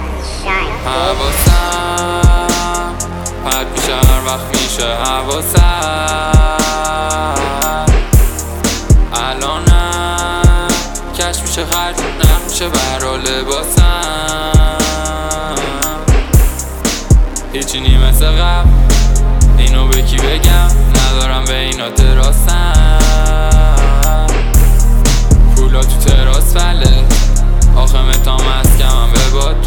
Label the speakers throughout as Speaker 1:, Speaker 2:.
Speaker 1: حواسم پرد میشه هر وقت میشه حواسم الانم کش میشه خرج نمیشه برا لباسم هیچی نی مثل قبل اینو به کی بگم ندارم به اینا تراسم پولا تو تراس فله آخه متام از کمم به باد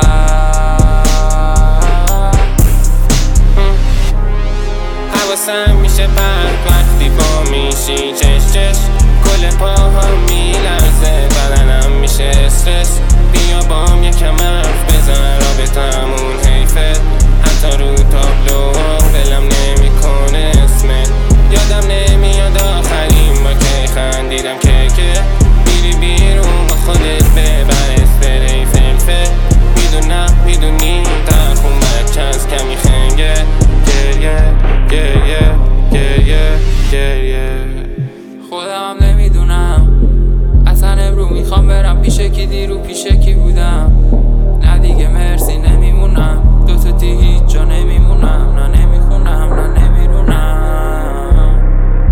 Speaker 2: حواسم میشه برد وقتی با میشی چش چش کل پاهم میلرزه بدنم میشه استرس بیا بام یکم حرف بزن رابطمون حیفه حتی رو تابلو دلم نمیکنه اسمت یادم نمیاد آخرین با که خندیدم که بیری بیرون با خودت ببر اسپری فلفل میدونم میدونی ترخون بچه از کمی خنگه گریه گریه گریه گریه
Speaker 1: خودم نمیدونم اصلا امرو میخوام برم پیش کی دیرو پیش کی بودم نه دیگه مرسی نمیمونم دوتا دیگه هیچ جا نمیمونم نه نمیخونم نه نمیرونم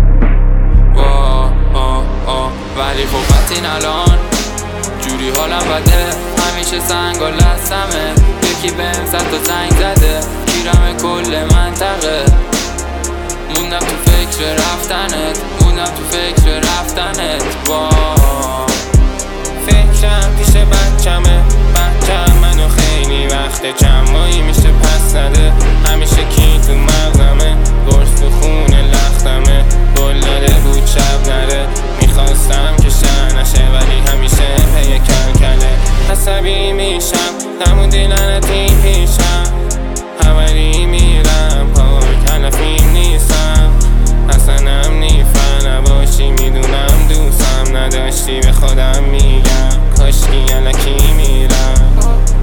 Speaker 1: ولی خب این الان جوری حالم بده همیشه سنگا لستمه یکی بهم صد تا زنگ زده گیرم کل منطقه موندم تو فکر رفتنت
Speaker 2: فکرم پیش بچمه بچم منو خیلی وقته چند ماهی میشه پس نده همیشه کی تو مغزمه گرز تو خون لختمه گل داده بود شب نره میخواستم که شهر نشه ولی همیشه پی کلکله عصبی میشم نموندی لعنتی پیشم حوالی میرم پاک علفیم نیستم اصلا نیفر نباشی میدونم دوستم نداشتی به خودم میگم کاشکی علکی میرم